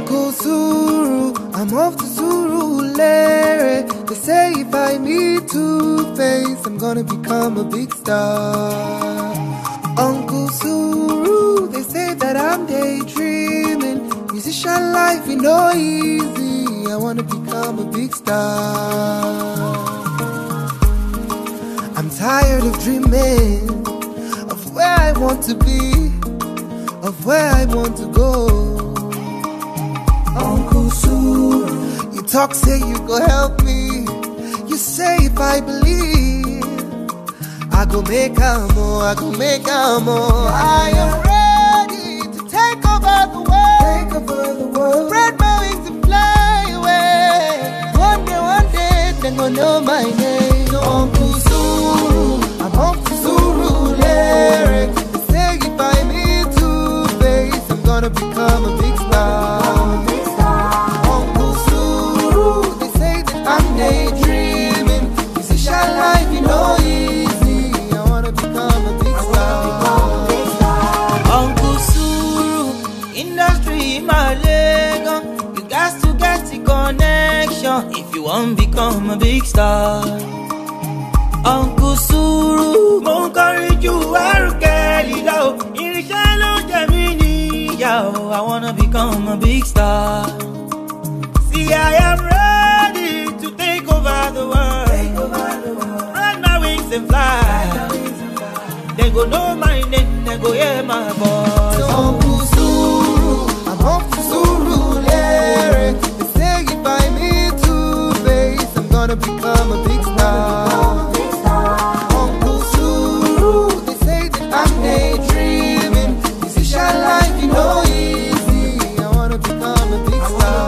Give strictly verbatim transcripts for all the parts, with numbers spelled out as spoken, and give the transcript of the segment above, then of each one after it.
Uncle Suru, I'm off to Surulere. They say if I meet Two-Face, I'm gonna become a big star. Uncle Suru, they say that I'm daydreaming. Musician life is no easy. I wanna become a big star. I'm tired of dreaming of where I want to be, of where I want to go. Uncle Suru, you talk, say you go help me. You say if I believe, I go make a more, I go make a more. I am ready to take over the world, take over the world. Spread my wings and fly away. One day, one day, they gon' know my name. So Uncle Suru, I'm off to Surulere. They say if I meet Two-Face, I'm gonna become a big star. Daydreaming, musician life, you know, easy. I wanna become a big star. Uncle Suru, industry my leg on. You got to get the connection if you want to become a big star. Uncle Suru, mo encourage you, I wanna become a big star. See, I am ready to take over the world. Take over the world. Spread my wings and fly. They go know my name, they go hear my voice. So Uncle Suru, I'm off to Surulere. They say if I meet Two-Face, I'm gonna become a big star. Uncle Suru, they say that I'm daydreaming. Musician life, you know, easy. I wanna become a big star.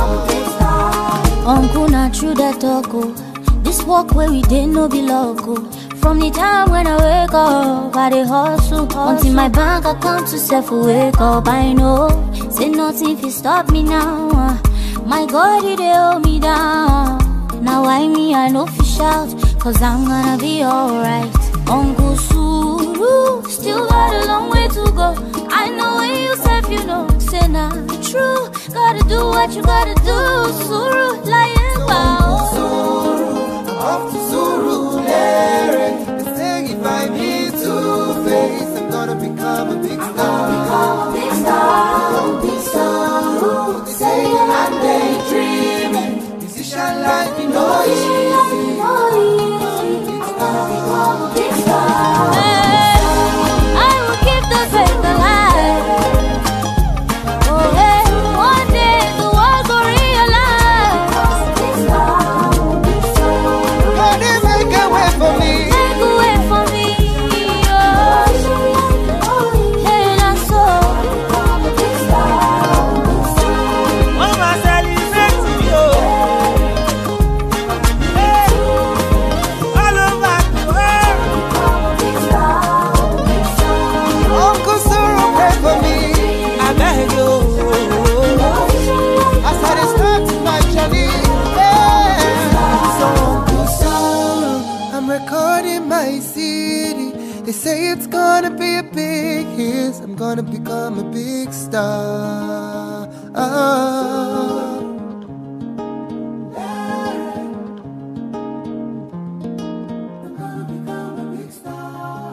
Uncle, not true that talk, oh. This walk where we didn't know be local. From the time when I wake up, I dey hustle, hustle. Until my bank account to self wake up. I know, say nothing if you stop me now. uh. My God, he dey hold me down. Now I me, I know fish out, cause I'm gonna be alright. Uncle Suru, still got a long way to go. I know when you said you know, say not true. Gotta do what you gotta do, Suru, lying about. Suru, I'm off to Surulere. They say if I meet Two-Face, I'm gonna become a big star. Become a big star, big star. They say I'm daydreaming. Musician life, you know, easy. Become a big star. Hey, I will keep the faith alive. Oh, hey, one day the world will realize. Big star, big star. God, they make a way for me. Take away from me, oh. Hey, that's so. Become a big star, big star. Oh, my celebrating you. Hey, all over the world. Big star, big star. Uncle Suru, pray for me. I beg you. As I start my journey, yeah. So Uncle Suru, I'm recording my city. They say it's gonna be a big hit. I'm gonna become a big star. Oh. I'm gonna become a big star.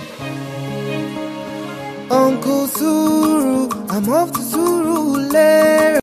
Uncle Suru, I'm off to Surulere.